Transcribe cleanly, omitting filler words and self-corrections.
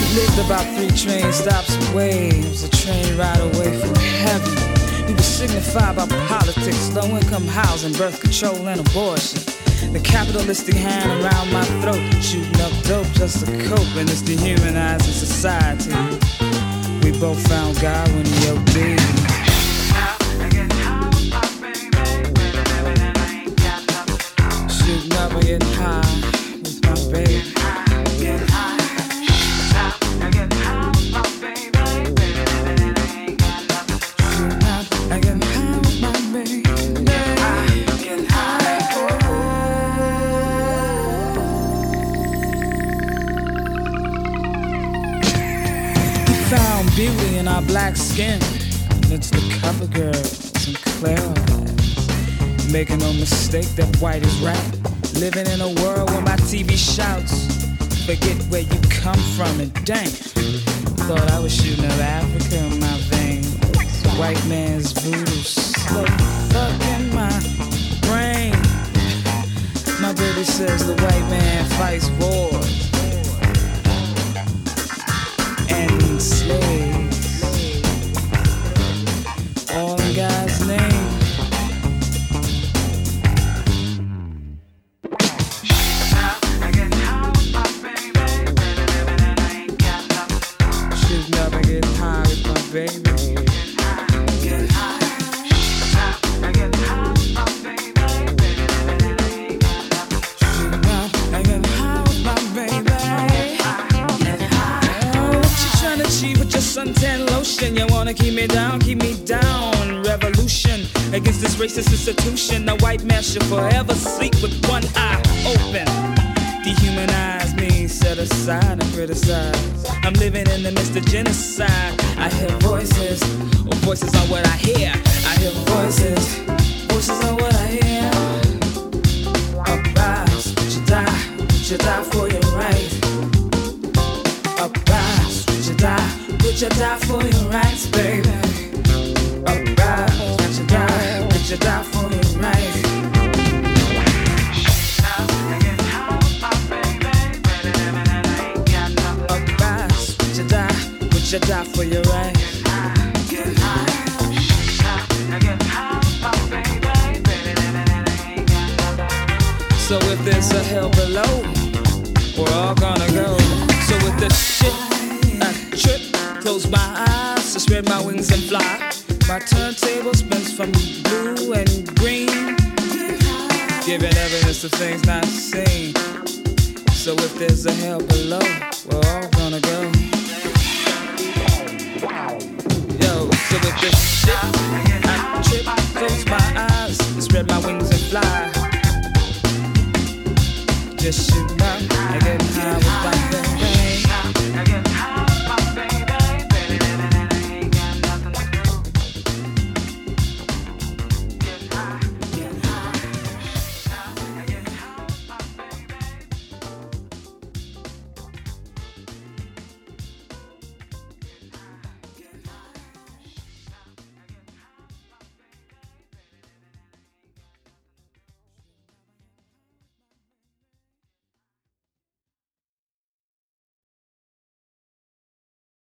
Lived about 3 train stops away. It was a train ride away from heaven. He was signified by politics, low-income housing, birth control, and abortion. The capitalistic hand around my throat, shooting up dope just to cope, and it's dehumanizing society. We both found God when he OD'd. Shooting up and getting high with my baby. Found beauty in our black skin. It's the cover girl, Sinclair eyes. Making no mistake that white is right. Living in a world where my TV shouts, forget where you come from, and dang, thought I was shooting up Africa in my veins. White man's voodoo slow fuck in my brain. My baby says the white man fights wars and slaves, all in God's name. Shooting up and getting high with my baby. Suntan lotion, you wanna keep me down, revolution against this racist institution. The white man should forever sleep with one eye open. Dehumanize me, set aside and criticize. I'm living in the midst of genocide. I hear voices, voices are what I hear. I hear voices, voices are what I hear. Uprise, would you die for your right? Uprise, would you die? Would you die for your rights, baby? Alright, would you die? Would you die for your rights? Alright, would you die? Would you die for your rights? So if there's a hell below, we're all gonna go. So with this shit, I trip. Close my eyes to spread my wings and fly. My turntable spins from blue and green, giving evidence of things not seen. So if there's a hell below, we're all gonna go. Yo, so with this shit, I trip, close my eyes to spread my wings and fly. Just shoot up and get high with my